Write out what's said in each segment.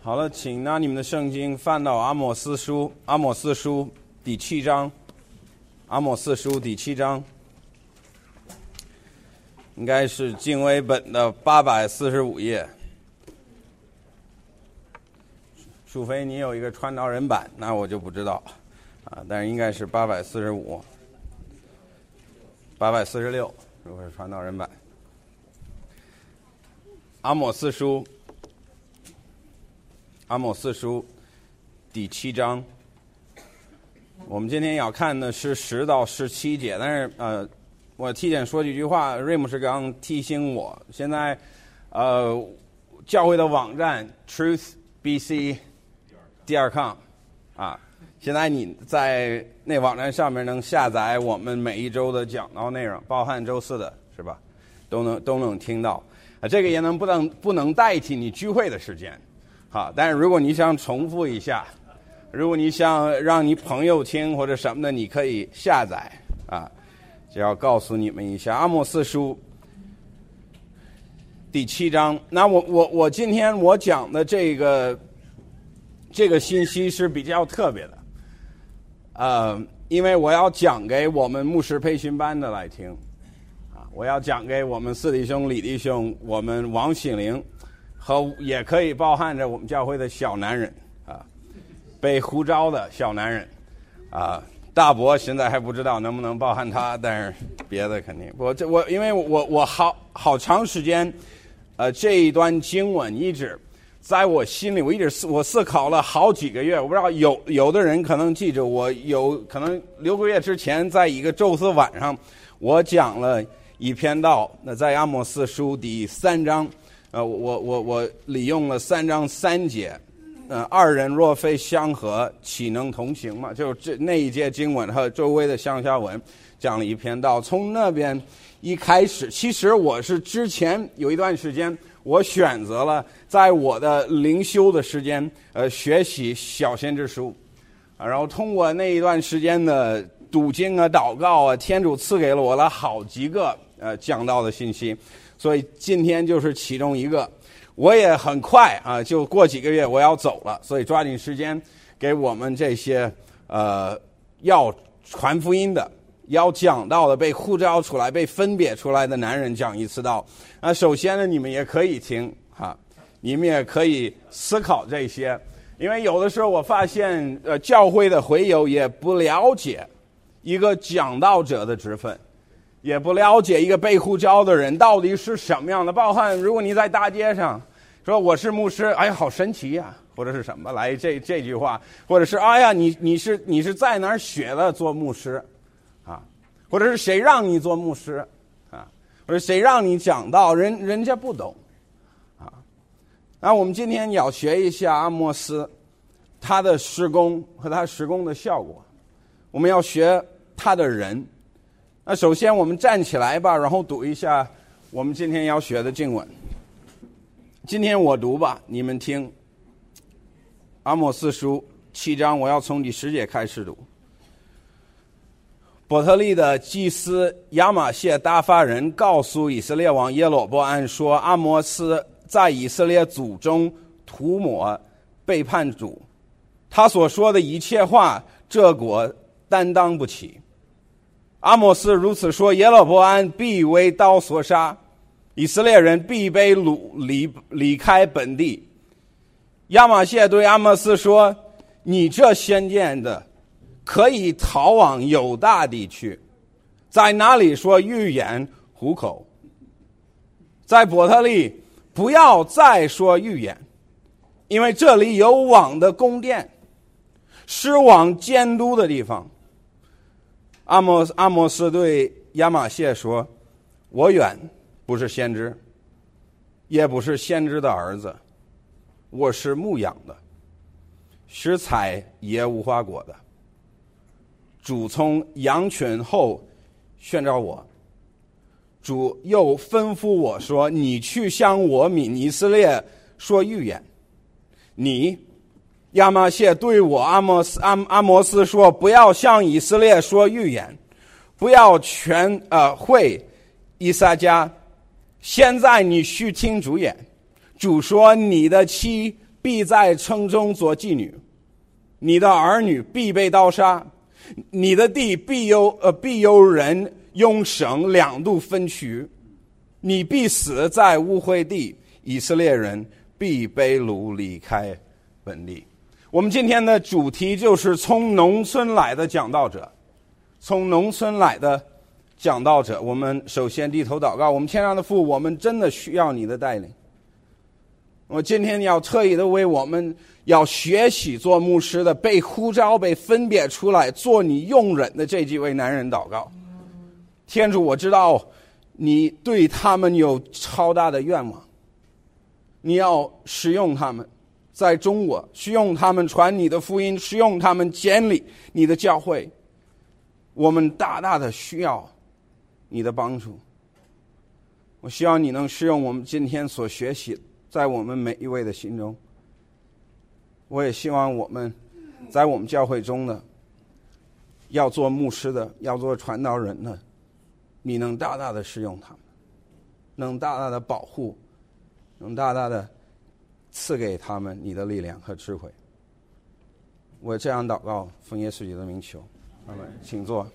好了，请拿你们的圣经翻到阿摩斯书第7章，阿摩斯书第7章，应该是经纬本的845页。除非你有一个传道人版，那我就不知道啊，但是应该是845、846，如果是传道人版。阿摩斯书第7章，我们今天要看的是10到17节，但是我提前说几句话。瑞姆士刚提醒我，现在教会的网站 truthbc.com 啊，现在你在那网站上面能下载我们每一周的讲道内容，包含周4的是吧？都能听到。这个也不能代替你聚会的时间。好，但是如果你想重复一下，如果你想让你朋友听或者什么的，你可以下载啊。就要告诉你们一下，阿摩斯书第7章。那我今天我讲的这个信息是比较特别的，因为我要讲给我们牧师培训班的来听啊，我要讲给我们四弟兄、李弟兄、我们王心凌。和也可以包含着我们教会的小男人啊，被呼召的小男人啊，大伯现在还不知道能不能包含他，但是别的肯定。因为我好长时间，这一段经文一直在我心里，我思考了好几个月。我不知道有的人可能记着，我有可能6个月之前，在一个周四晚上，我讲了一篇道，那在阿摩斯书第3章。我利用了3章3节，二人若非相合，岂能同行嘛？就那一节经文和周围的上下文讲了一篇道。从那边一开始，其实我是之前有一段时间，我选择了在我的灵修的时间，学习小先知书，然后通过那一段时间的读经啊、祷告啊，天主赐给了我了好几个讲道的信息。所以今天就是其中一个，我也很快啊，就过几个月我要走了，所以抓紧时间给我们这些要传福音的、要讲道的、被呼召出来、被分别出来的男人讲一次道。首先呢，你们也可以听哈，你们也可以思考这些，因为有的时候我发现教会的会友也不了解一个讲道者的职分。也不了解一个被呼召的人到底是什么样的，包含如果你在大街上说我是牧师，哎呀好神奇呀，或者是什么来这句话，或者是哎呀你是在哪儿学的做牧师啊，或者是谁让你做牧师啊，或者谁让你讲道，人家不懂啊。那我们今天要学一下阿摩斯他的施工和他施工的效果，我们要学他的人。那首先我们站起来吧，然后读一下我们今天要学的经文。今天我读吧，你们听。阿摩斯书7章，我要从第10节开始读。伯特利的祭司亚玛谢大法人告诉以色列王耶罗波安说，阿摩斯在以色列祖中涂抹背叛主，他所说的一切话，这国担当不起。阿摩斯如此说，耶罗波安必为刀所杀，以色列人必被离开本地。亚玛谢对阿摩斯说，你这先见的可以逃往犹大地去，在那里说预言糊口。在伯特利不要再说预言，因为这里有王的宫殿，是王监督的地方。阿摩斯对亚玛谢说，我原不是先知，也不是先知的儿子，我是牧养的，是采野无花果的。主从羊群后宣召我，主又吩咐我说，你去向我民以色列说预言。你亚玛谢对我阿摩斯说，不要向以色列说预言，不要全会以撒迦。现在你去听主言。主说，你的妻必在城中做妓女，你的儿女必被刀杀，你的地必有人用绳两度分区，你必死在污秽地，以色列人必被掳离开本地。我们今天的主题就是从农村来的讲道者。从农村来的讲道者，我们首先低头祷告。我们天上的父，我们真的需要你的带领。我今天要特意的为我们要学习做牧师的，被呼召被分别出来做你用人的这几位男人祷告。天主，我知道你对他们有超大的愿望，你要使用他们在中国，使用他们传你的福音，使用他们建立你的教会。我们大大的需要你的帮助。我希望你能使用我们今天所学习在我们每一位的心中。我也希望我们在我们教会中的要做牧师的，要做传道人的，你能大大的使用他们，能大大的保护，能大大的赐给他们你的力量和智慧。我这样祷告，奉耶稣基督的名求，阿们。请坐。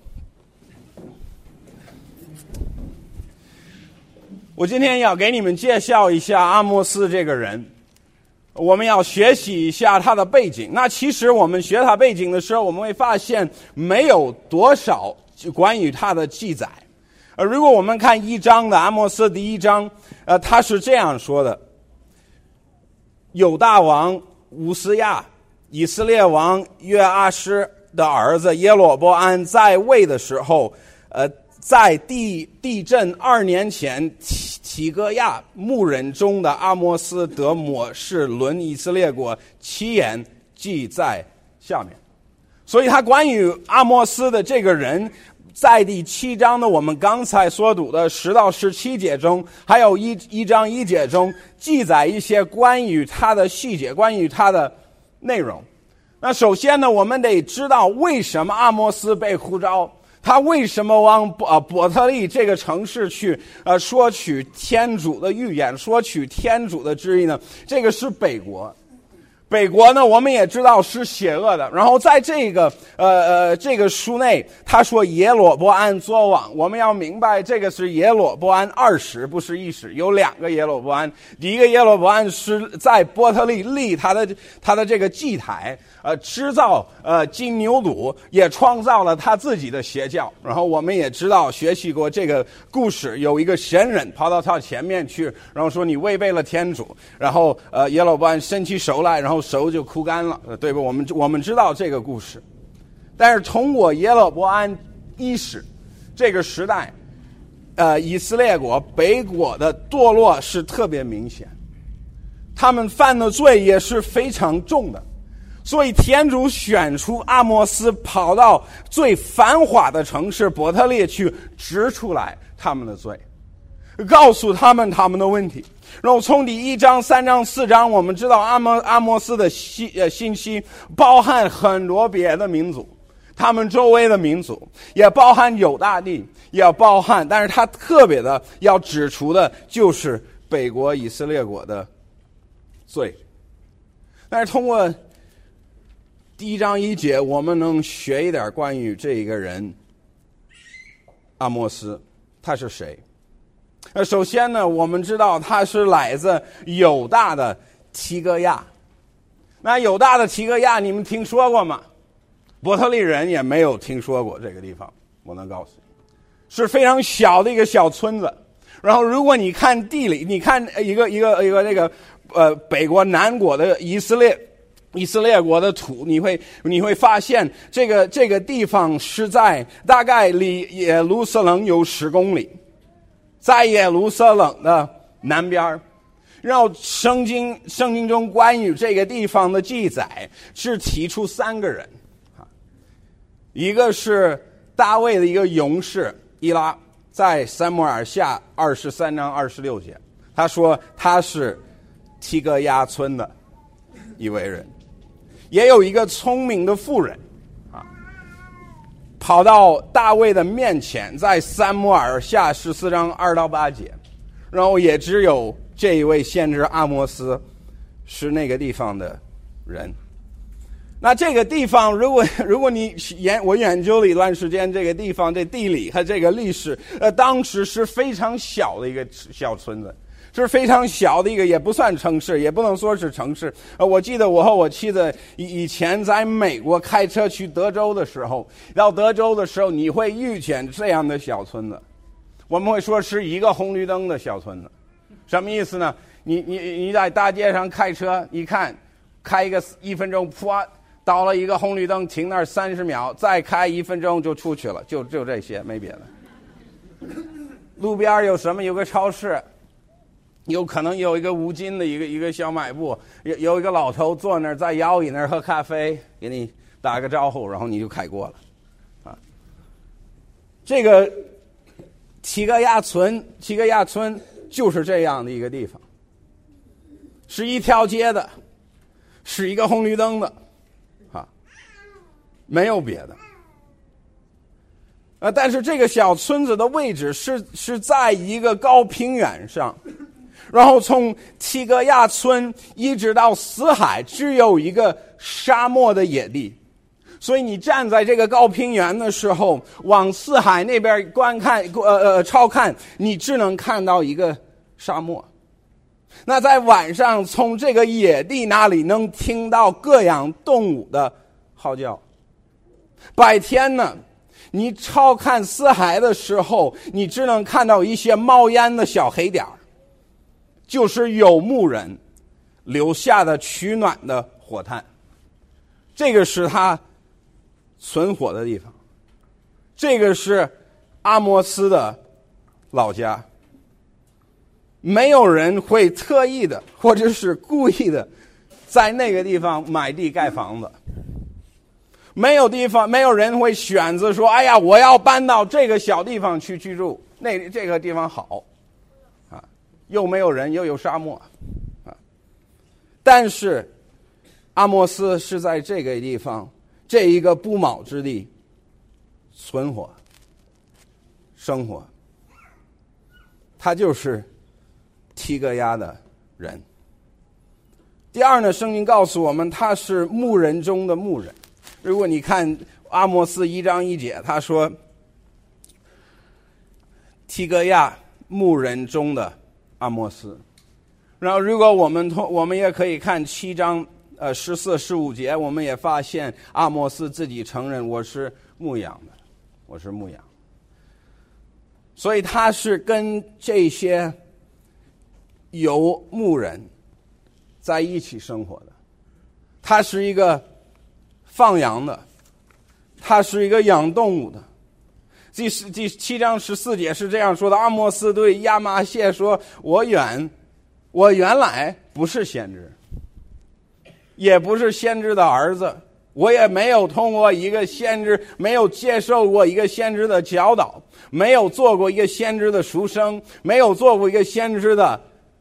我今天要给你们介绍一下阿摩斯这个人，我们要学习一下他的背景。那其实我们学他背景的时候，我们会发现没有多少关于他的记载。如果我们看1章的阿摩斯第1章，他是这样说的：犹大王乌斯亚，以色列王约阿施的儿子耶罗波安在位的时候，在地震2年前，提戈亚牧人中的阿摩斯得抹示论以色列国7言记在下面。所以他关于阿摩斯的这个人，在第7章的我们刚才所读的10到17节中，还有1章1节中记载一些关于他的细节，关于他的内容。那首先呢，我们得知道为什么阿摩斯被呼召，他为什么往伯特利这个城市去说取天主的预言，说取天主的旨意呢？这个是北国。北国呢，我们也知道是邪恶的。然后在这个书内，他说耶罗波安作王，我们要明白这个是耶罗波安20，不是1世，有2个耶罗波安。第一个耶罗波安是在伯特利立他的这个祭台，制造金牛犊，也创造了他自己的邪教。然后我们也知道学习过这个故事，有一个神人跑到他前面去，然后说你违背了天主，然后耶罗波安伸起手来，然后手就枯干了，对吧？我们知道这个故事。但是通过耶罗波安1世这个时代，以色列国北国的堕落是特别明显，他们犯的罪也是非常重的。所以天主选出阿摩斯跑到最繁华的城市伯特利去指出来他们的罪，告诉他们的问题。然后从第1章、3章、4章，我们知道阿摩斯的信息包含很多别的民族，他们周围的民族也包含犹大地，也包含，但是他特别的要指出的就是北国以色列国的罪。但是通过第1章1节，我们能学一点关于这一个人阿摩斯，他是谁？首先呢，我们知道他是来自犹大的提戈亚。那犹大的提戈亚你们听说过吗？伯特利人也没有听说过这个地方，我能告诉你，是非常小的一个小村子。然后如果你看地理，你看一个这个北国南国的以色列国的土，你会发现这个地方是在大概离耶路撒冷有10公里，在耶路撒冷的南边。然后圣经中关于这个地方的记载是提出3个人，一个是大卫的一个勇士伊拉，在撒母耳下23章26节，他说他是提戈亚村的一位人。也有一个聪明的妇人跑到大卫的面前，在撒母耳下14章2到8节，然后也只有这一位先知阿摩斯是那个地方的人。那这个地方，如果你我研究了一段时间，这个地方这地理和这个历史，当时是非常小的一个小村子，是非常小的一个，也不算城市，也不能说是城市。我记得我和我妻子以前在美国开车去德州的时候，到德州的时候，你会遇见这样的小村子，我们会说是一个红绿灯的小村子。什么意思呢？你在大街上开车，一看，开1分钟，噗，到了一个红绿灯，停那儿30秒，再开1分钟就出去了，就这些，没别的。路边有什么？有个超市，有可能有一个五金的一个小卖部，有一个老头坐那儿在摇椅那儿喝咖啡，给你打个招呼，然后你就开过了。啊，这个七个亚村就是这样的一个地方，是一条街的，是一个红绿灯的。没有别的，但是这个小村子的位置是在一个高平原上，然后从提格亚村一直到死海只有一个沙漠的野地，所以你站在这个高平原的时候，往死海那边朝看，你只能看到一个沙漠。那在晚上从这个野地那里能听到各样动物的嚎叫。白天呢，你朝看死海的时候，你只能看到一些冒烟的小黑点，就是游牧人留下的取暖的火炭，这个是他存活的地方，这个是阿摩斯的老家。没有人会特意的或者是故意的在那个地方买地盖房子。没有人会选择说，哎呀，我要搬到这个小地方去居住，这个地方好，啊，又没有人，又有沙漠，啊。但是阿摩斯是在这个地方，这一个不毛之地存活、生活，他就是提格亚的人。第二呢，圣经告诉我们，他是牧人中的牧人。如果你看阿摩斯1章1节，他说提格亚牧人中的阿摩斯。然后如果我们也可以看7章14、15节，我们也发现阿摩斯自己承认，我是牧羊的，我是牧羊。所以他是跟这些游牧人在一起生活的，他是一个放羊的，他是一个养动物的。第7章14节是这样说的：阿摩斯对亚玛谢说，我原来不是先知，也不是先知的儿子，我也没有通过一个先知，没有接受过一个先知的教导，没有做过一个先知的书生，没有做过一个先知的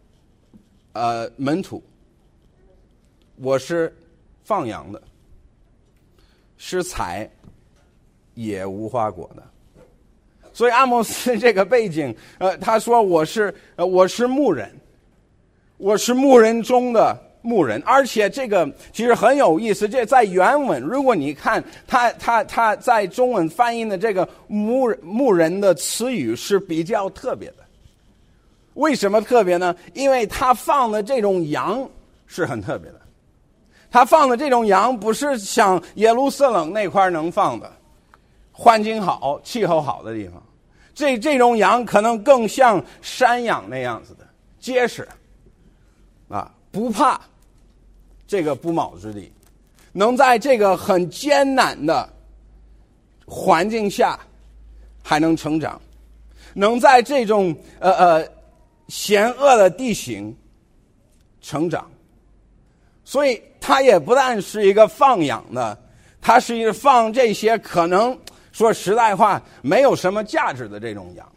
门徒，我是放羊的，是采也无花果的。所以阿摩斯这个背景，他说我是牧人，我是牧人中的牧人。而且这个其实很有意思，这在原文，如果你看他在中文翻译的这个牧人的词语是比较特别的。为什么特别呢？因为他放的这种羊是很特别的。他放的这种羊不是像耶路撒冷那块能放的，环境好、气候好的地方。这种羊可能更像山羊那样子的，结实，不怕这个不毛之地，能在这个很艰难的环境下还能成长，能在这种险恶的地形成长。所以它也不但是一个放养的，它是一个放这些可能说实在话没有什么价值的这种羊，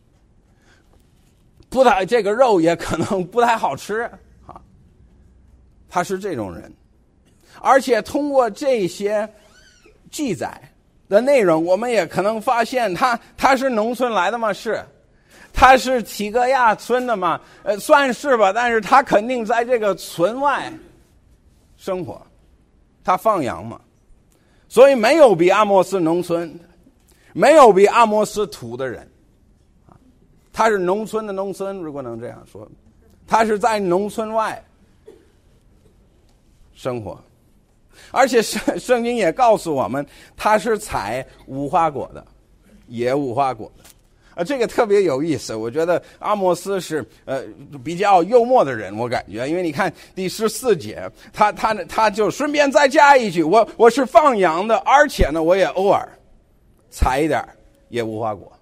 这个肉也可能不太好吃啊。他是这种人，而且通过这些记载的内容，我们也可能发现他是农村来的吗？是， 他是提格亚村的嘛，算是吧，但是他肯定在这个村外生活，他放羊嘛，所以没有比阿摩斯农村，没有比阿摩斯土的人，他是农村的农村，如果能这样说，他是在农村外生活，而且圣经也告诉我们，他是采无花果的，野无花果的。这个特别有意思，我觉得阿摩斯是比较幽默的人，我感觉，因为你看第14节，他就顺便再加一句，我是放羊的，而且呢，我也偶尔采一点野无花果，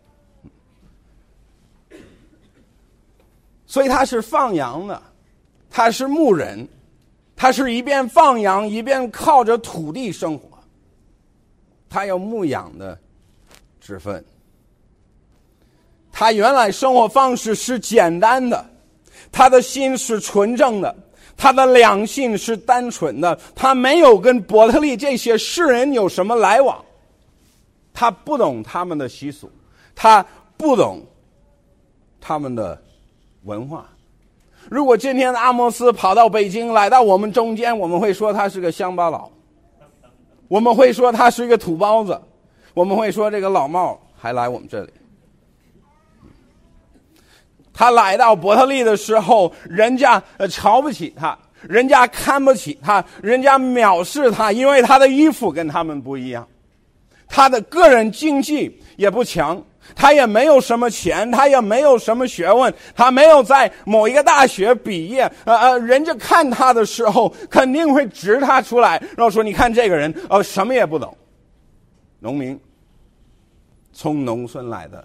所以他是放羊的，他是牧人，他是一边放羊一边靠着土地生活，他有牧养的职分。他原来生活方式是简单的，他的心是纯正的，他的良心是单纯的，他没有跟伯特利这些世人有什么来往，他不懂他们的习俗，他不懂他们的文化。如果今天阿摩斯跑到北京来到我们中间，我们会说他是个乡巴佬，我们会说他是一个土包子，我们会说这个老帽还来我们这里。他来到伯特利的时候，人家瞧不起他，人家看不起他，人家藐视他，因为他的衣服跟他们不一样，他的个人经济也不强，他也没有什么钱，他也没有什么学问，他没有在某一个大学毕业，人家看他的时候肯定会指他出来，然后说你看这个人什么也不懂，农民，从农村来的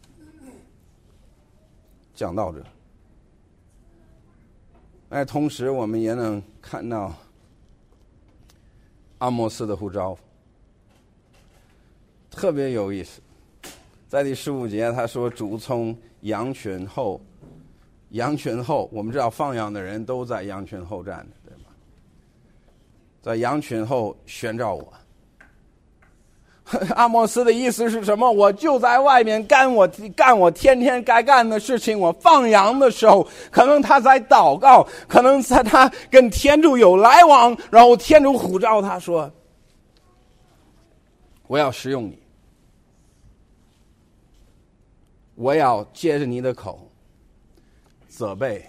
讲道者。同时我们也能看到阿摩斯的呼召特别有意思，在第15节他说主从羊群后，羊群后，我们知道放羊的人都在羊群后站的，对吧？在羊群后宣召我。阿摩斯的意思是什么？我就在外面干我天天该干的事情。我放羊的时候，可能他在祷告，可能在他跟天主有来往，然后天主呼召他说：“我要使用你，我要借着你的口责备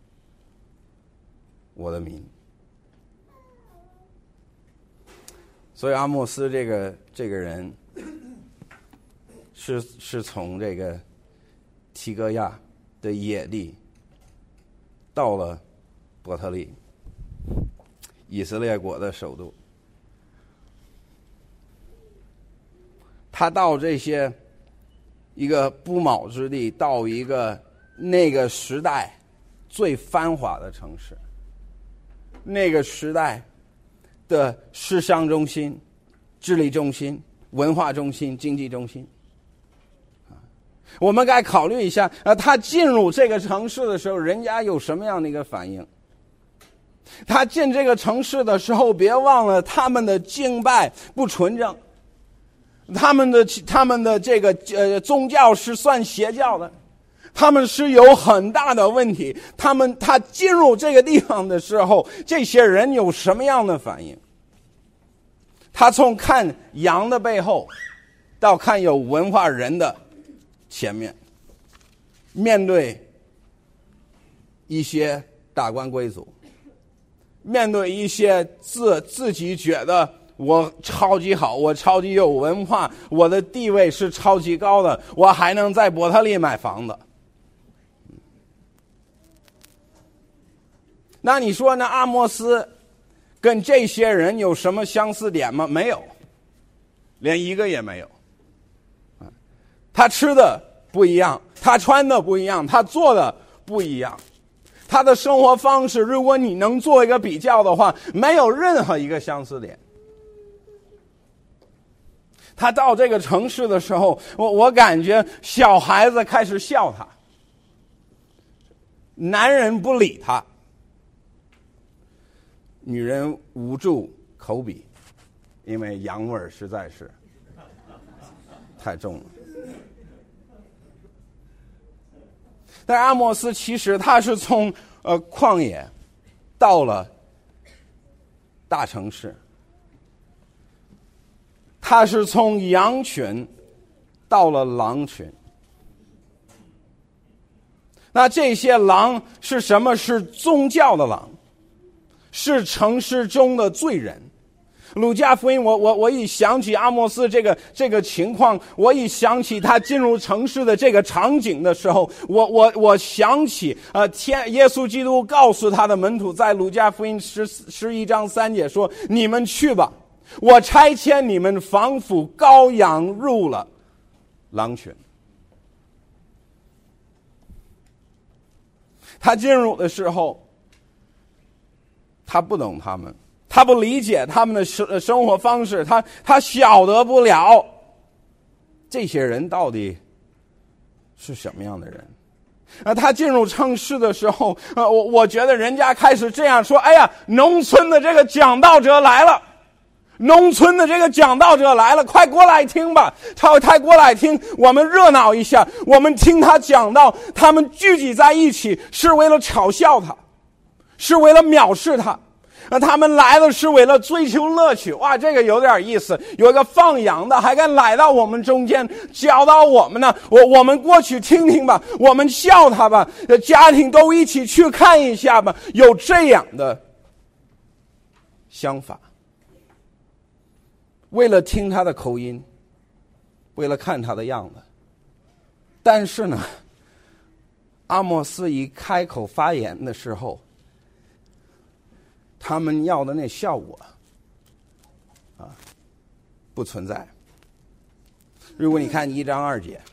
我的民。”所以阿莫斯这个人是从这个提格亚的野地到了伯特利，以色列国的首都。他到这些一个不毛之地，到一个那个时代最繁华的城市，那个时代的思想中心、治理中心、文化中心、经济中心。我们该考虑一下，他进入这个城市的时候，人家有什么样的一个反应？他进这个城市的时候，别忘了他们的敬拜不纯正，他们的这个宗教是算邪教的，他们是有很大的问题。他进入这个地方的时候，这些人有什么样的反应？他从看羊的背后，到看有文化人的前面，面对一些达官贵族，面对一些自己觉得我超级好，我超级有文化，我的地位是超级高的，我还能在伯特利买房子。那你说呢？阿摩斯跟这些人有什么相似点吗？没有，连一个也没有。他吃的不一样，他穿的不一样，他做的不一样，他的生活方式，如果你能做一个比较的话，没有任何一个相似点。他到这个城市的时候，我感觉小孩子开始笑他，男人不理他，女人捂住口鼻，因为洋味实在是太重了。 但是阿摩斯其实他是从旷野到了大城市，他是从羊群到了狼群。那这些狼是什么？是宗教的狼，是城市中的罪人。路加福音，我一想起阿摩斯这个情况，我一想起他进入城市的这个场景的时候，我想起耶稣基督告诉他的门徒，在路加福音11章3节说：“你们去吧，我差遣你们仿佛羔羊入了狼群。”他进入的时候，他不懂他们，他不理解他们的生活方式，他晓得不了这些人到底是什么样的人。他进入城市的时候，我觉得人家开始这样说：“哎呀，农村的这个讲道者来了，农村的这个讲道者来了，快过来听吧，快过来听，我们热闹一下，我们听他讲道。”他们聚集在一起是为了嘲笑他，是为了藐视他。他们来了是为了追求乐趣。哇，这个有点意思，有一个放羊的还敢来到我们中间教导我们呢，我们过去听听吧，我们笑他吧，家庭都一起去看一下吧，有这样的想法。为了听他的口音，为了看他的样子。但是呢，阿摩斯一开口发言的时候，他们要的那效果不存在。如果你看1章2节，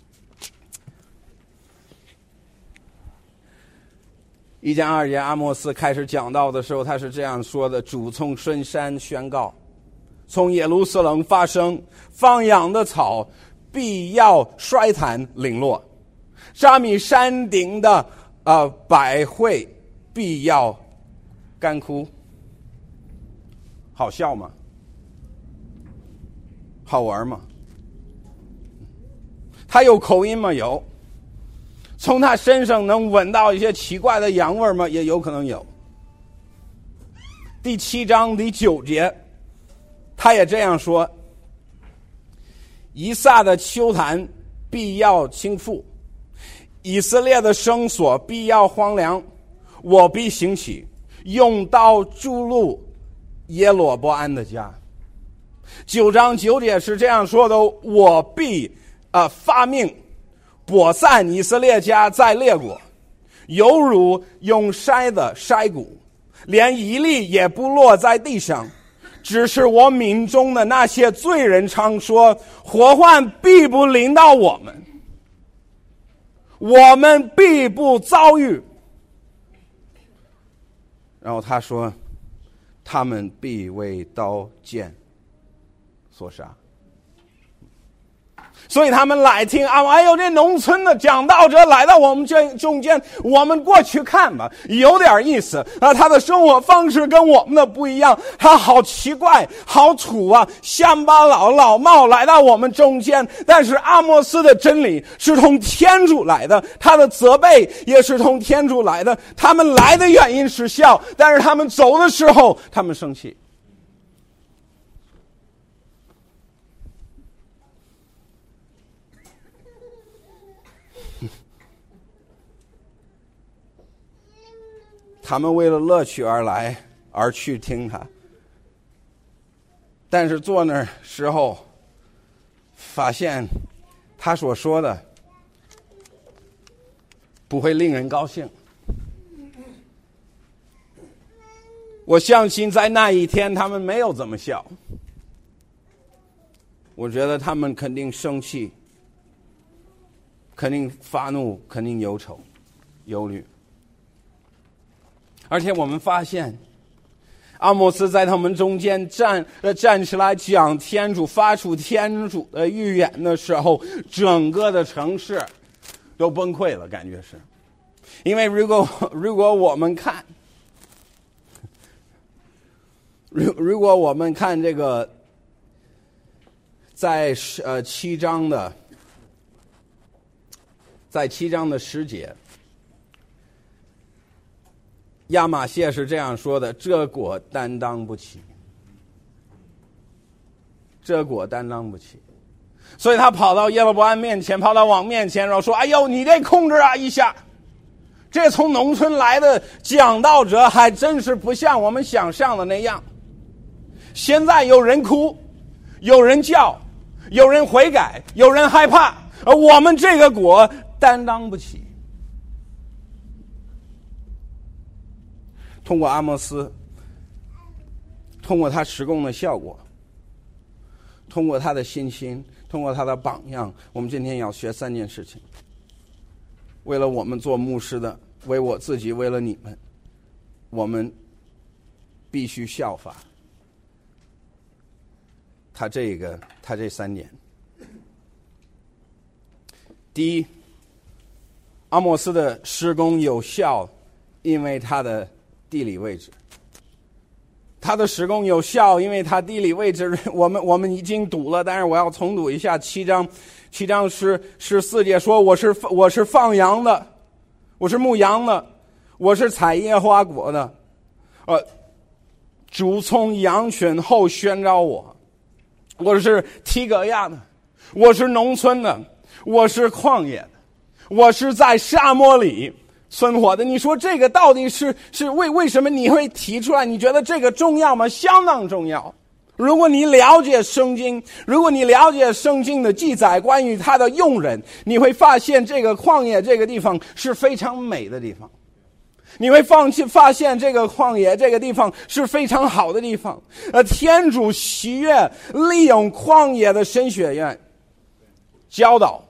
阿摩斯开始讲道的时候，他是这样说的：“主从深山宣告，从耶路撒冷发声，放养的草必要衰残零落，扎米山顶的百会必要干枯。”好笑吗？好玩吗？他有口音吗？有。从他身上能闻到一些奇怪的洋味吗？也有可能有。第7章第9节，他也这样说：“以撒的丘坛必要倾覆，以色列的圣所必要荒凉，我必兴起，用刀诛戮耶罗波安的家。”9章9节是这样说的：“我必发命播散以色列家在列国，犹如用筛子筛谷，连一粒也不落在地上。只是我民中的那些罪人常说，祸患必不临到我们，我们必不遭遇。”然后他说，他们必为刀剑所杀。所以他们来听哎呦，这农村的讲道者来到我们中间，我们过去看吧，有点意思他的生活方式跟我们的不一样，他好奇怪，好土啊，乡巴老帽来到我们中间。但是阿摩斯的真理是从天主来的，他的责备也是从天主来的。他们来的原因是笑，但是他们走的时候，他们生气。他们为了乐趣而来，而去听他，但是坐那时候发现他所说的不会令人高兴。我相信在那一天他们没有这么笑，我觉得他们肯定生气，肯定发怒，肯定忧愁忧虑。而且我们发现阿摩斯在他们中间站起来讲天主，发出天主的预言的时候，整个的城市都崩溃了，感觉是。因为如果我们看如果我们看这个在7章的在7章的10节，亚玛谢是这样说的：这国担当不起，这国担当不起。所以他跑到耶罗波安面前，跑到王面前，然后说：哎呦，你得控制啊一下。这从农村来的讲道者还真是不像我们想象的那样。现在有人哭，有人叫，有人悔改，有人害怕，而我们这个国担当不起。通过阿摩斯，通过他施工的效果，通过他的信心，通过他的榜样，我们今天要学3件事情。为了我们做牧师的，为我自己，为了你们，我们必须效法他这3点。第一，阿摩斯的施工有效，因为他的地理位置。他的施工有效，因为他地理位置，我们已经读了，但是我要重读一下7章14节说：我是放羊的，我是牧羊的，我是采耶和华果的。主从羊群后宣召我，我是提格亚的，我是农村的，我是旷野的，我是在沙漠里存活的。你说这个到底是为什么你会提出来？你觉得这个重要吗？相当重要。如果你了解圣经，如果你了解圣经的记载关于他的用人，你会发现这个旷野这个地方是非常美的地方。你会发现这个旷野这个地方是非常好的地方。天主喜悦利用旷野的神学院教导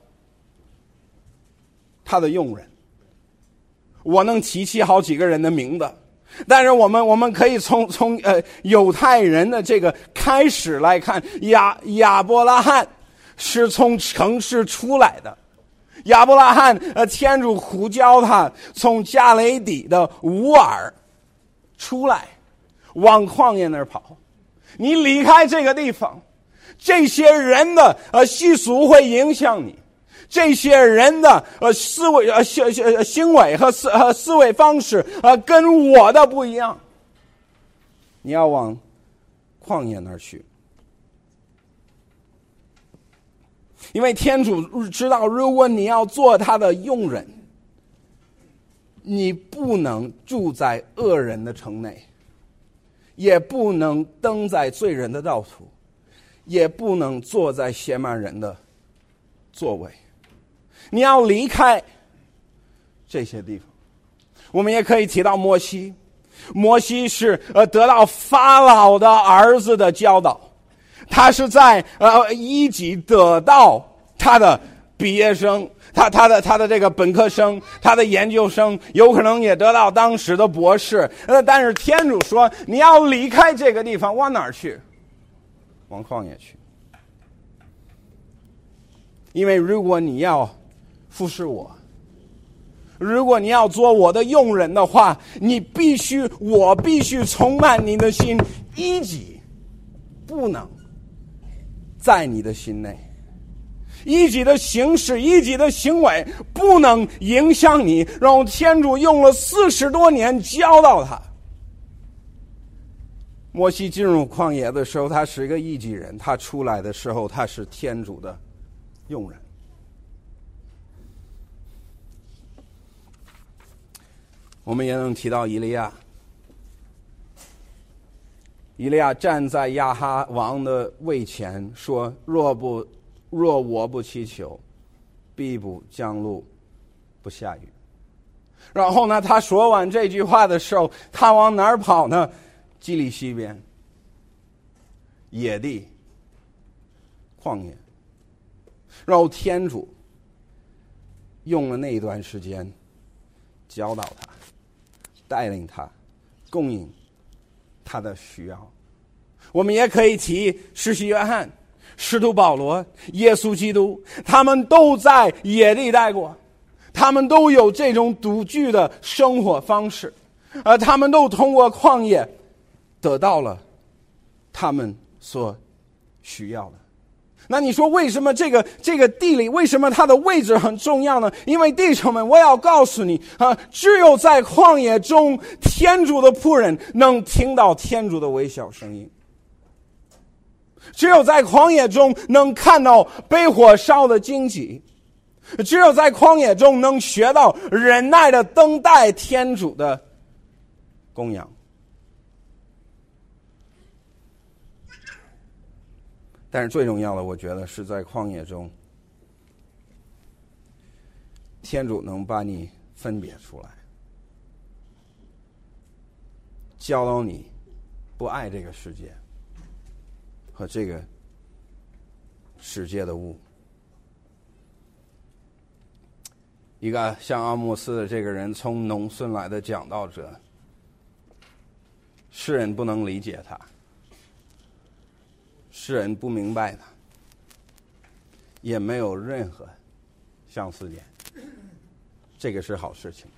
他的用人。我能提起好几个人的名字，但是我们可以从犹太人的这个开始来看，亚伯拉罕是从城市出来的。亚伯拉罕天主呼叫他从加雷底的乌尔出来，往旷野那儿跑。你离开这个地方，这些人的习俗会影响你，这些人的思维行为和思维方式跟我的不一样。你要往旷野那儿去，因为天主知道，如果你要做他的用人，你不能住在恶人的城内，也不能登在罪人的道途，也不能坐在邪蛮人的座位。你要离开这些地方。我们也可以提到摩西，摩西是得到法老的儿子的教导，他是在一级得到他的毕业生，他的这个本科生，他的研究生，有可能也得到当时的博士。但是天主说，你要离开这个地方，往哪儿去？往旷野去。因为如果你要服侍我，如果你要做我的用人的话，我必须充满你的心，一己不能在你的心内，一己的行事，一己的行为不能影响你。然后天主用了40多年教导他。摩西进入旷野的时候，他是一个异己人，他出来的时候，他是天主的用人。我们也能提到以利亚，以利亚站在亚哈王的位前说：若我不祈求，必不降露不下雨。然后呢，他说完这句话的时候，他往哪儿跑呢？基利西边，野地，旷野。然后天主用了那一段时间教导他，带领他，供应他的需要。我们也可以提施洗约翰、使徒保罗、耶稣基督，他们都在野地待过，他们都有这种独具的生活方式，他们都通过旷野得到了他们所需要的。 那你说为什么这个地理为什么它的位置很重要呢？因为弟兄们，我要告诉你啊，只有在旷野中，天主的仆人能听到天主的微小声音。只有在旷野中能看到被火烧的荆棘，只有在旷野中能学到忍耐的等待天主的供养。但是最重要的，我觉得是在旷野中，天主能把你分别出来，教导你不爱这个世界和这个世界的物。一个像阿莫斯的这个人，从农村来的讲道者，世人不能理解他，世人不明白他，也没有任何相似点。这个是好事情，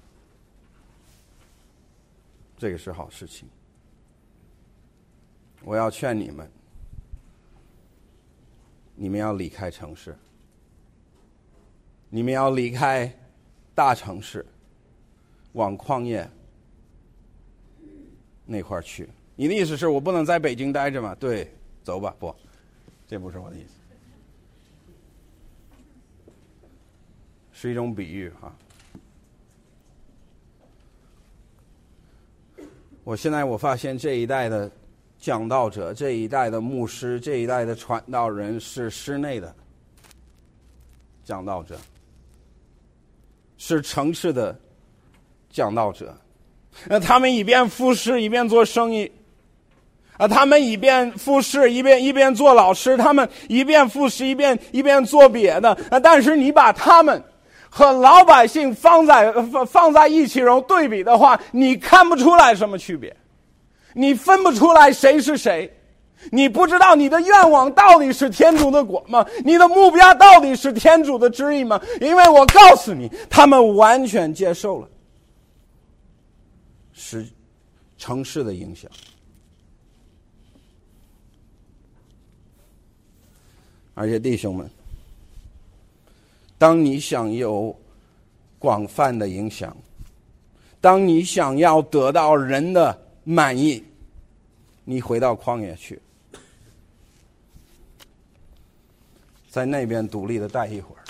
这个是好事情。我要劝你们，你们要离开城市，你们要离开大城市，往旷野那块去。你的意思是我不能在北京待着吗？对，走吧。不，这不是我的意思，是一种比喻哈。我发现这一代的讲道者，这一代的牧师，这一代的传道人是室内的讲道者，是城市的讲道者。他们一边服侍一边做生意，他们一边服侍一边做老师，他们一边服侍一边做别的。但是你把他们和老百姓放在一起然后对比的话，你看不出来什么区别，你分不出来谁是谁，你不知道你的愿望到底是天主的国吗？你的目标到底是天主的旨意吗？因为我告诉你，他们完全接受了是城市的影响。而且弟兄们，当你想有广泛的影响，当你想要得到人的满意，你回到旷野去，在那边独立的待一会儿。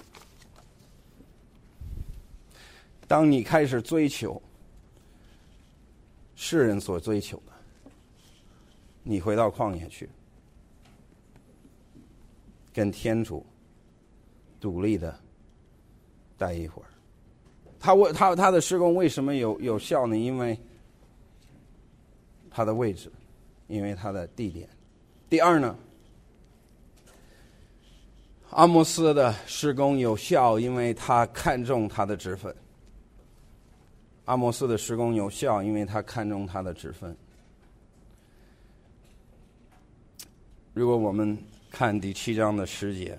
当你开始追求世人所追求的，你回到旷野去，跟天主独立的待一会儿。他的施工为什么有效呢？因为他的位置，因为他的地点。第二呢，阿摩斯的施工有效，因为他看重他的职分。阿摩斯的施工有效，因为他看重他的职分。如果我们看第7章的10节，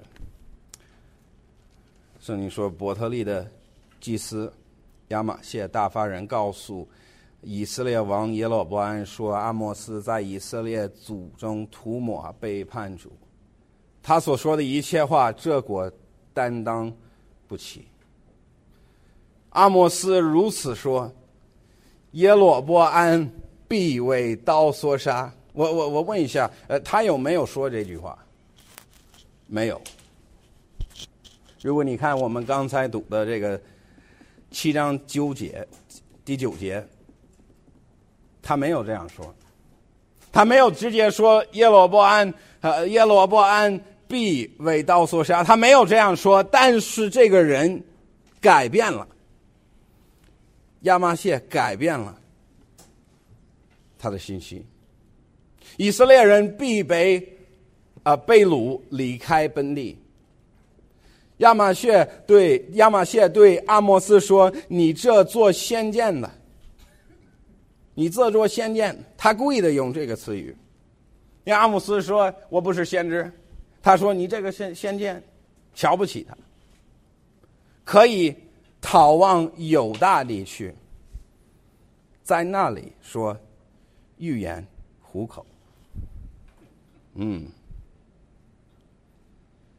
圣经说，伯特利的祭司亚玛谢大发人告诉以色列王耶罗波安说，阿摩斯在以色列祖中涂抹背叛主，他所说的一切话，这国担当不起。阿摩斯如此说，耶罗波安必为刀所杀。我问一下，他有没有说这句话？没有。如果你看我们刚才读的这个7章9节，第9节，他没有这样说，他没有直接说耶罗波安必为刀所杀，他没有这样说。但是这个人改变了，亚玛谢改变了他的信息。以色列人必被掳离开本地。亚玛谢对阿摩斯说，你这做先见的，你这做先见，他故意的用这个词语。因为阿摩斯说我不是先知，他说你这个先见，瞧不起他，可以逃往犹大地去，在那里说预言糊口。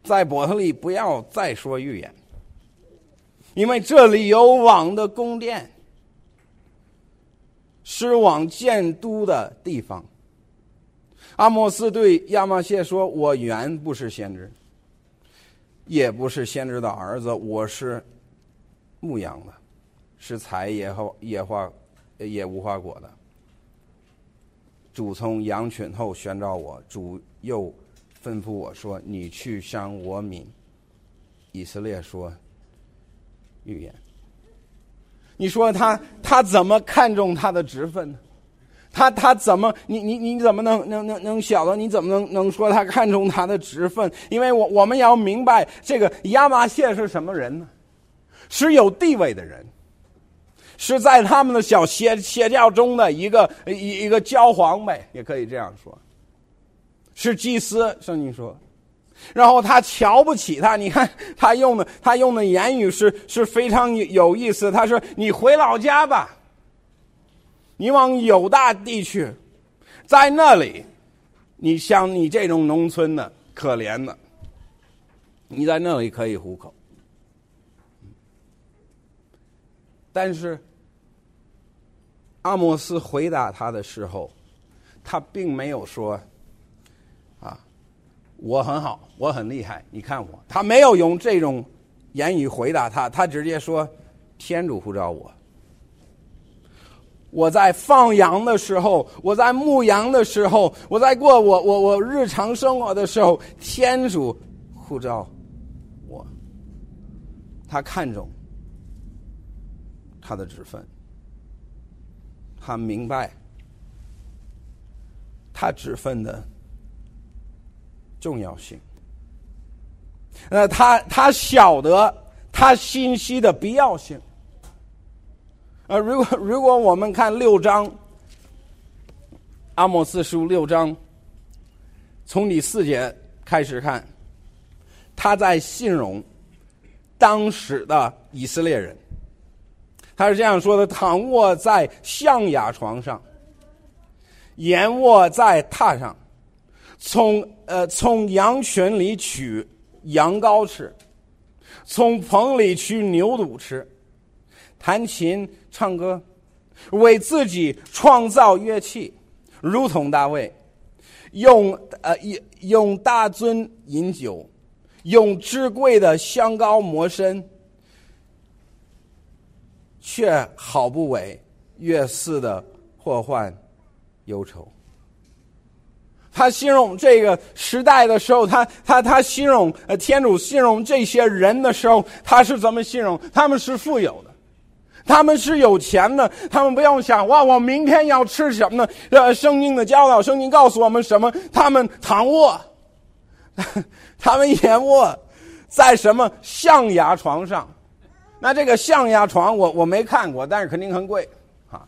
在伯特利不要再说预言，因为这里有王的宫殿，是王建都的地方。阿摩斯对亚玛谢说，我原不是先知，也不是先知的儿子，我是牧羊的，是采野无花果的。主从羊群后宣召我，主又吩咐我说，你去向我民以色列说预言。你说他怎么看重他的职分呢？他怎么你怎么能晓得？你怎么能说他看重他的职分？因为我们要明白，这个亚玛谢是什么人呢？是有地位的人，是在他们的小邪教中的一个教皇呗，也可以这样说，是祭司。圣经说，然后他瞧不起他，你看他用的言语是非常有意思。他说：“你回老家吧，你往犹大地去，在那里，你像你这种农村的可怜的，你在那里可以糊口。”但是阿摩斯回答他的时候，他并没有说我很好，我很厉害，你看我。他没有用这种言语回答他，他直接说，天主呼召我。我在放羊的时候，我在牧羊的时候，我在过我日常生活的时候，天主呼召我。他看重他的职分，他明白他职分的重要性。他晓得他信息的必要性。如果我们看6章，阿摩斯书6章，从第4节开始看，他在形容当时的以色列人。他是这样说的：躺卧在象牙床上，仰卧在榻上，从羊群里取羊羔吃，从棚里取牛肚吃，弹琴唱歌，为自己创造乐器，如同大卫，用大樽饮酒，用至贵的香膏抹身，却毫不为月似的祸患忧愁。他形容这个时代的时候，他形容天主形容这些人的时候，他是怎么形容？他们是富有的，他们是有钱的，他们不用想哇，我明天要吃什么呢？圣经的教导，圣经告诉我们什么？他们躺卧，他们仰卧在什么象牙床上？那这个象牙床我没看过，但是肯定很贵啊。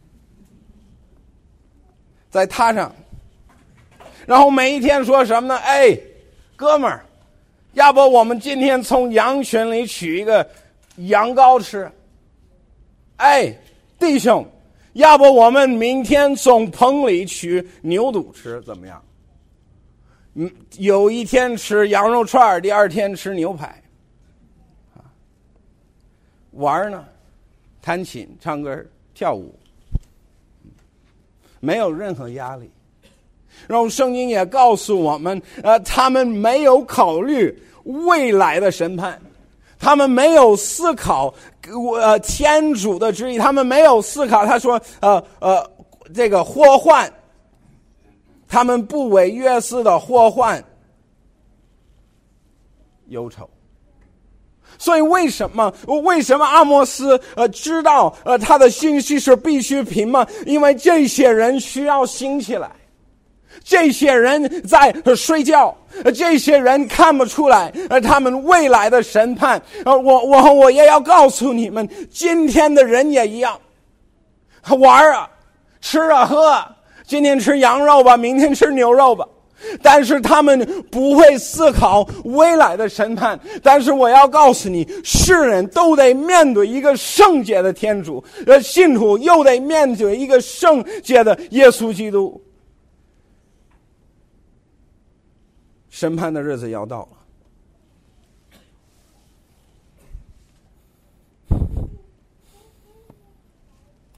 在榻上，然后每一天说什么呢？哎，哥们儿，要不我们今天从羊群里取一个羊羔吃？哎，弟兄，要不我们明天从棚里取牛肚吃，怎么样？有一天吃羊肉串，第二天吃牛排。玩呢，弹琴、唱歌、跳舞，没有任何压力。然后圣经也告诉我们，他们没有考虑未来的审判，他们没有思考天主的旨意，他们没有思考。他说这个祸患，他们不为约瑟的祸患忧愁。所以为什么阿摩斯知道他的信息是必需品吗？因为这些人需要醒起来，这些人在睡觉，这些人看不出来他们未来的审判。我也要告诉你们，今天的人也一样，玩啊，吃啊，喝啊，今天吃羊肉吧，明天吃牛肉吧。但是他们不会思考未来的审判。但是我要告诉你，世人都得面对一个圣洁的天主，信徒又得面对一个圣洁的耶稣基督。审判的日子要到了，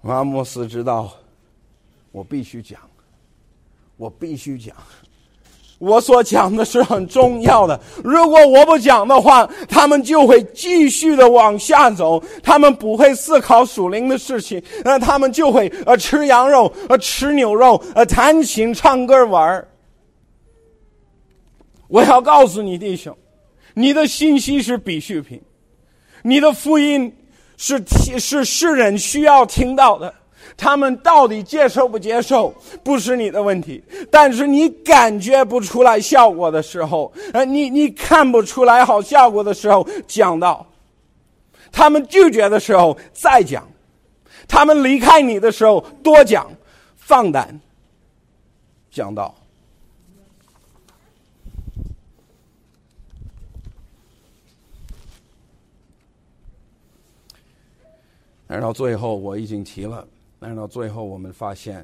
阿摩斯知道，我必须讲，我所讲的是很重要的。如果我不讲的话，他们就会继续的往下走，他们不会思考属灵的事情，他们就会吃羊肉，吃牛肉，弹琴唱歌玩。我要告诉你弟兄，你的信息是必需品，你的福音是世人需要听到的。他们到底接受不接受不是你的问题，但是你感觉不出来效果的时候，你看不出来好效果的时候讲道，他们拒绝的时候再讲，他们离开你的时候多讲，放胆讲道。但是到最后我已经提了，但是到最后我们发现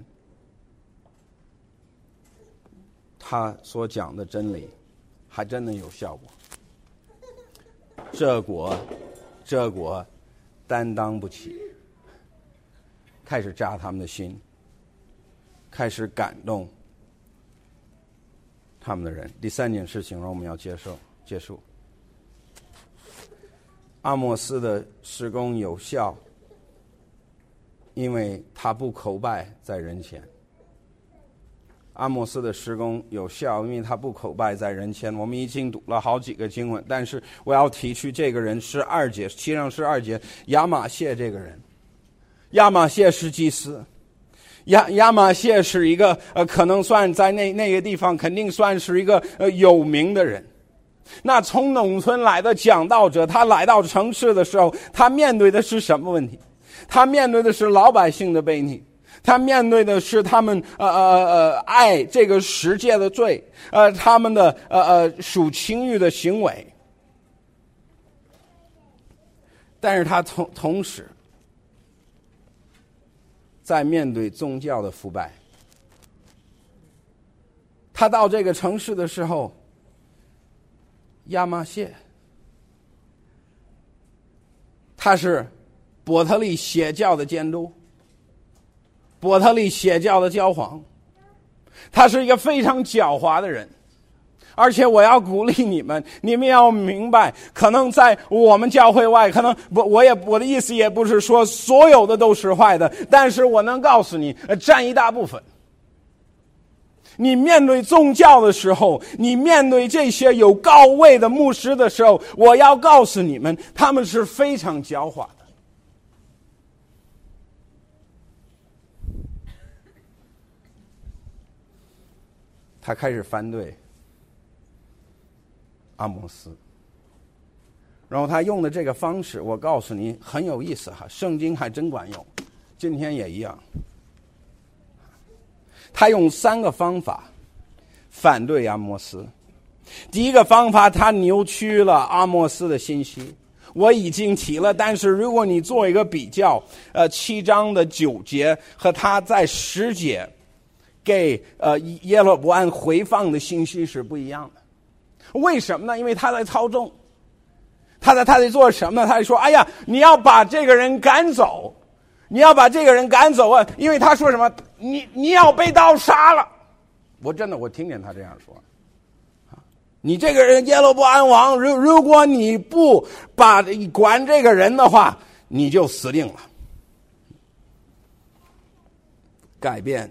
他所讲的真理还真的有效果。这国担当不起，开始扎他们的心，开始感动他们的人。第三件事情让我们要结束。阿摩斯的事工有效，因为他不口败在人前。阿摩斯的事工有效，因为他不口败在人前。我们已经读了好几个经文，但是我要提出这个人12节，7章12节，亚玛谢这个人。亚玛谢是祭司，亚玛谢是一个可能算在那个地方肯定算是一个有名的人。那从农村来的讲道者，他来到城市的时候，他面对的是什么问题？他面对的是老百姓的悖逆，他面对的是他们爱这个世界的罪，他们的属情欲的行为。但是他同时在面对宗教的腐败。他到这个城市的时候，亚玛谢他是伯特利邪教的监督，伯特利邪教的教皇，他是一个非常狡猾的人。而且我要鼓励你们要明白，可能在我们教会外，可能我的意思也不是说所有的都是坏的，但是我能告诉你，占一大部分。你面对宗教的时候，你面对这些有高位的牧师的时候，我要告诉你们，他们是非常狡猾的。他开始反对阿摩斯，然后他用的这个方式，我告诉你很有意思哈，圣经还真管用，今天也一样。他用3个方法反对阿摩斯。第一个方法，他扭曲了阿摩斯的信息。我已经提了，但是如果你做一个比较，7章的9节和他在10节给耶罗波安回放的信息是不一样的。为什么呢？因为他在操纵，他在做什么呢？他在说：“哎呀，你要把这个人赶走。”你要把这个人赶走啊！因为他说什么，你要被刀杀了。我听见他这样说。你这个人耶罗波安王，如果你不管这个人的话，你就死定了。改变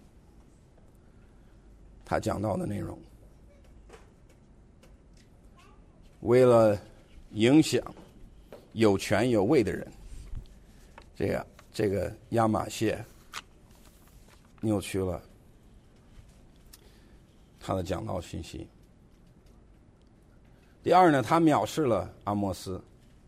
他讲到的内容，为了影响有权有位的人，这个亚玛谢扭曲了他的讲道信息。第二呢，他藐视了阿摩斯，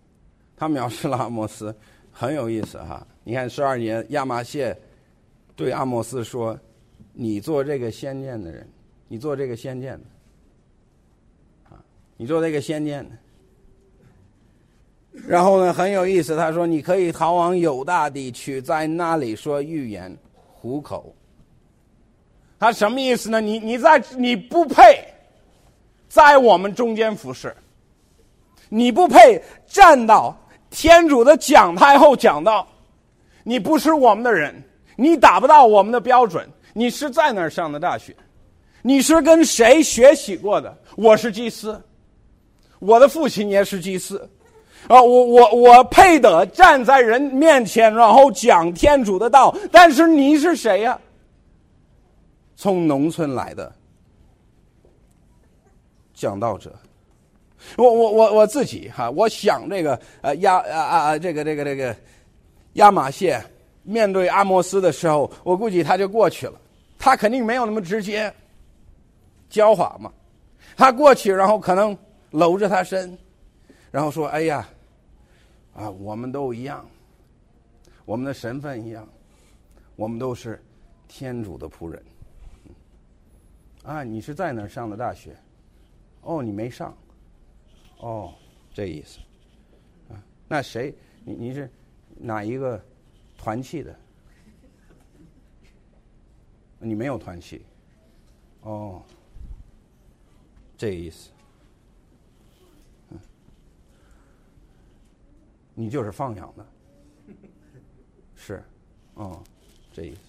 很有意思哈。你看12节，亚玛谢对阿摩斯说：“你做这个先见的人，你做这个先见的，你做这个先见的。”然后呢，很有意思，他说：“你可以逃往犹大地区，在那里说预言，糊口。”他什么意思呢？你不配在我们中间服侍，你不配站到天主的讲台后讲道， 你不是我们的人，你达不到我们的标准。你是在哪儿上的大学？你是跟谁学习过的？我是祭司，我的父亲也是祭司。我配得站在人面前，然后讲天主的道。但是你是谁呀？从农村来的讲道者。我自己哈，我想这个亚玛谢面对阿摩斯的时候，我估计他就过去了。他肯定没有那么直接教法嘛。他过去，然后可能搂着他身，然后说：“哎呀，我们都一样，我们的身份一样，我们都是天主的仆人。你是在哪儿上的大学？哦，你没上。哦，这意思。那谁？你是哪一个团契的？你没有团契。哦，这意思。你就是放养的。是。这意思。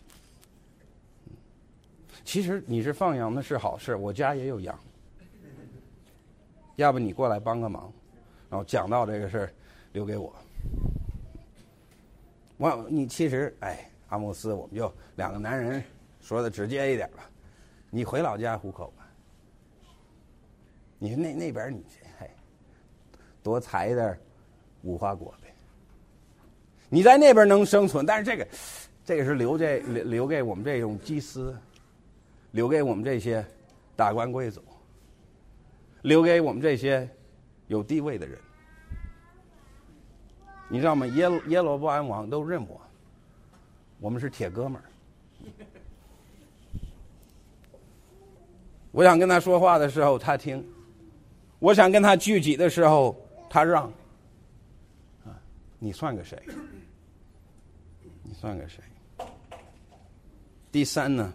其实你是放羊的是好事，我家也有羊。要不你过来帮个忙，然后讲到这个事儿留给我。你其实阿莫斯，我们就两个男人说的直接一点吧，你回老家糊口吧。你那边你多采一点无花果呗。你在那边能生存，但是这个是留给我们这种祭司，留给我们这些达官贵族，留给我们这些有地位的人。你知道吗？耶罗波安王都认我们是铁哥们儿。我想跟他说话的时候他听，我想跟他聚集的时候他让。你算个谁？你算个谁？第三呢，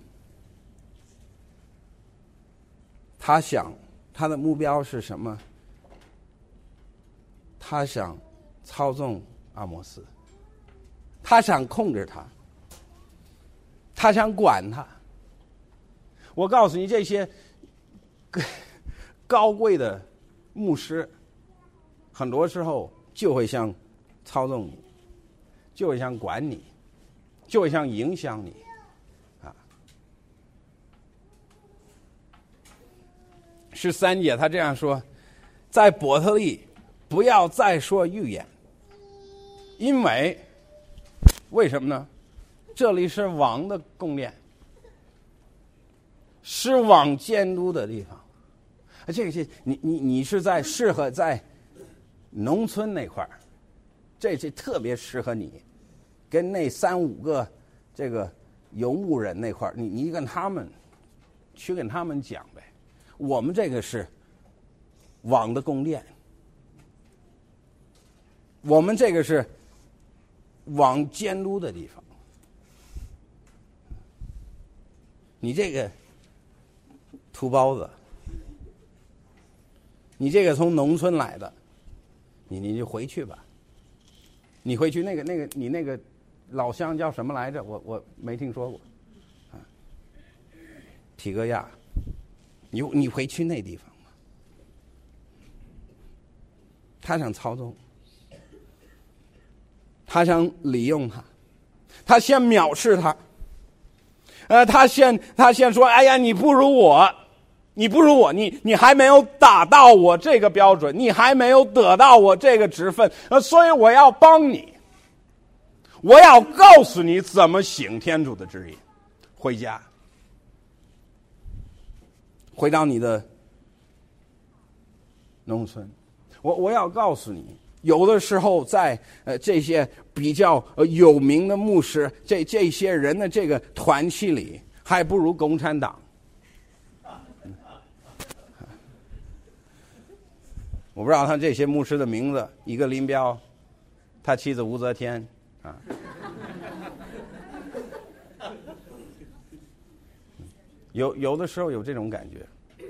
他的目标是什么？他想操纵阿摩斯，他想控制他，他想管他。我告诉你，这些高贵的牧师，很多时候就会想操纵你，就会想管你，就会想影响你。13节他这样说，在伯特利不要再说预言，因为什么呢？这里是王的宫殿，是王监督的地方。这个你是适合在农村那块儿，这特别适合你，跟那3-5个这个游牧人那块儿，你跟他们讲呗。我们这个是王的宫殿，我们这个是王监督的地方。你这个土包子，你这个从农村来的，你就回去吧。你回去你那个老乡叫什么来着？我没听说过。皮戈亚。你回去那地方吧。他想操纵，他想利用他，他先藐视他，他先说：“哎呀，你不如我，你还没有达到我这个标准，你还没有得到我这个职分，所以我要帮你，我要告诉你怎么行天主的旨意。回家。”回到你的农村，我要告诉你，有的时候在这些比较有名的牧师，这些人的这个团契里，还不如共产党。我不知道他这些牧师的名字，一个林彪，他妻子武则天啊。有的时候有这种感觉，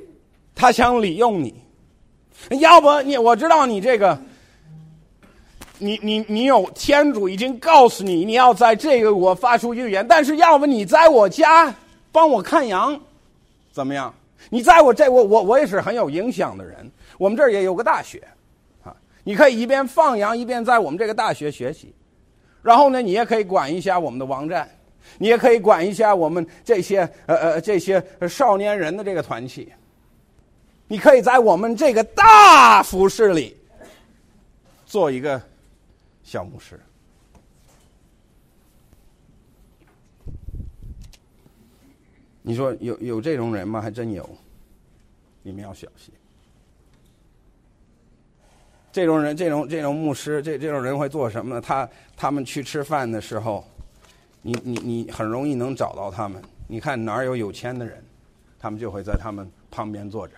他想利用你，要不我知道你这个你有天主已经告诉你，你要在这个国发出预言，但是要不你在我家帮我看羊，怎么样？你在我也是很有影响的人，我们这儿也有个大学啊，你可以一边放羊一边在我们这个大学学习，然后呢，你也可以管一下我们的网站，你也可以管一下我们这些少年人的这个团体，你可以在我们这个大服饰里做一个小牧师。你说有这种人吗？还真有，你们要小心。这种人，这种牧师，这种人会做什么呢？他们去吃饭的时候，你很容易能找到他们。你看哪儿有钱的人，他们就会在他们旁边坐着。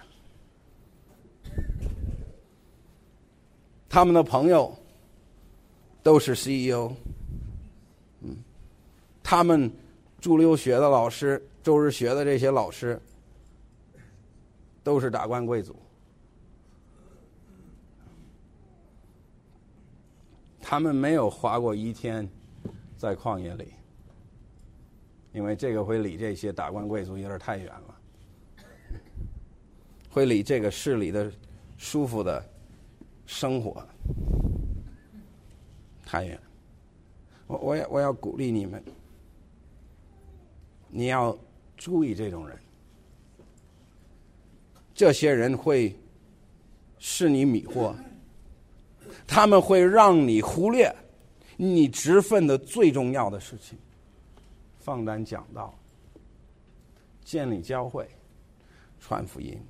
他们的朋友都是 CEO， 他们驻留学的老师、周日学的这些老师都是达官贵族，他们没有花过一天在旷野里，因为这个会离这些达官贵族有点太远了，会离这个市里的舒服的生活太远。我要鼓励你们，你要注意这种人，这些人会使你迷惑，他们会让你忽略你职分的最重要的事情，放胆讲道，建立教会，传福音。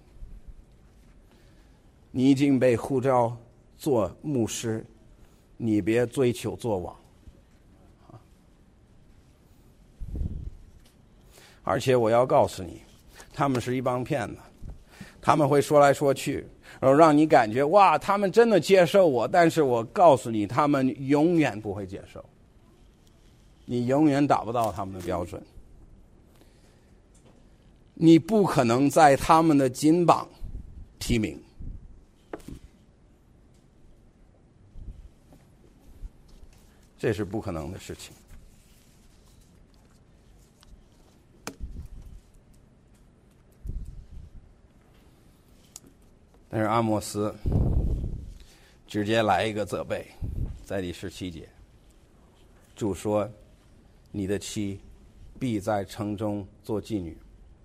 你已经被呼召做牧师，你别追求做王。而且我要告诉你，他们是一帮骗子，他们会说来说去，然后让你感觉哇，他们真的接受我，但是我告诉你，他们永远不会接受，你永远达不到他们的标准，你不可能在他们的金榜题名。这是不可能的事情。但是阿摩斯直接来一个责备，在第17节，主说：“你的妻必在城中做妓女，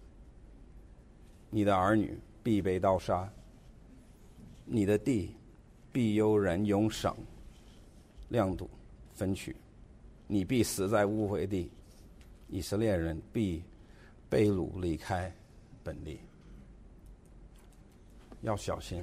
你的儿女必被刀杀，你的地必有人用绳量度分取，你必死在污秽地，以色列人必被掳离开本地。”要小心。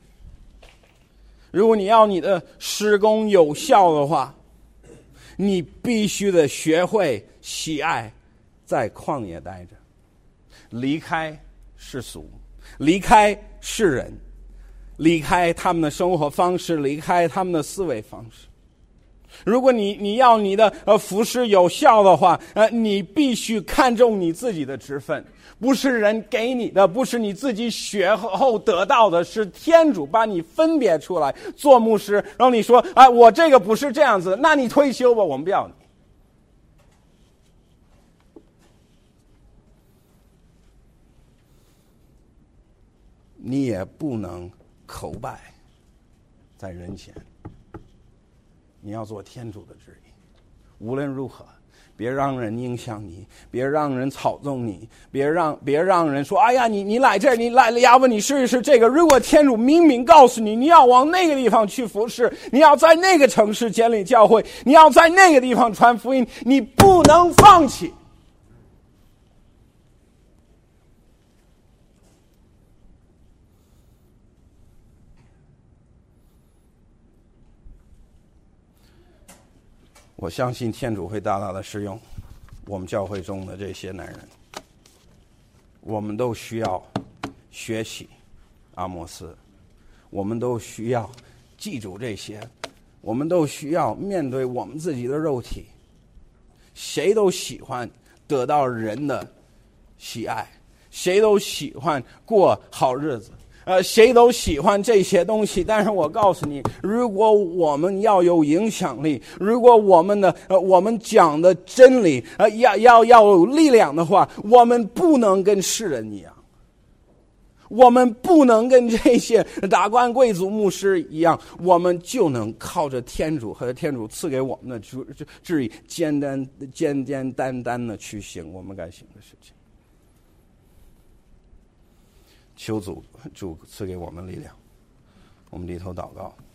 如果你要你的施工有效的话，你必须得学会喜爱在旷野待着，离开世俗，离开世人，离开他们的生活方式，离开他们的思维方式。如果你要你的服事有效的话，你必须看重你自己的职分，不是人给你的，不是你自己学后得到的，是天主把你分别出来做牧师，然后你说哎，我这个不是这样子，那你退休吧，我们不要你。你也不能口拜在人前，你要做天主的旨意。无论如何，别让人影响你，别让人操纵你，别让人说哎呀，你来这儿，你来，要不你试一试这个。如果天主明明告诉你，你要往那个地方去服侍，你要在那个城市建立教会，你要在那个地方传福音，你不能放弃。我相信天主会大大的使用我们教会中的这些男人，我们都需要学习阿摩斯，我们都需要记住这些，我们都需要面对我们自己的肉体。谁都喜欢得到人的喜爱，谁都喜欢过好日子， 谁都喜欢这些东西，但是我告诉你，如果我们要有影响力，如果我们讲的真理要有力量的话，我们不能跟世人一样，我们不能跟这些达官贵族牧师一样，我们就能靠着天主和天主赐给我们的旨意，简单的去行我们该行的事情。求主赐给我们力量，我们低头祷告。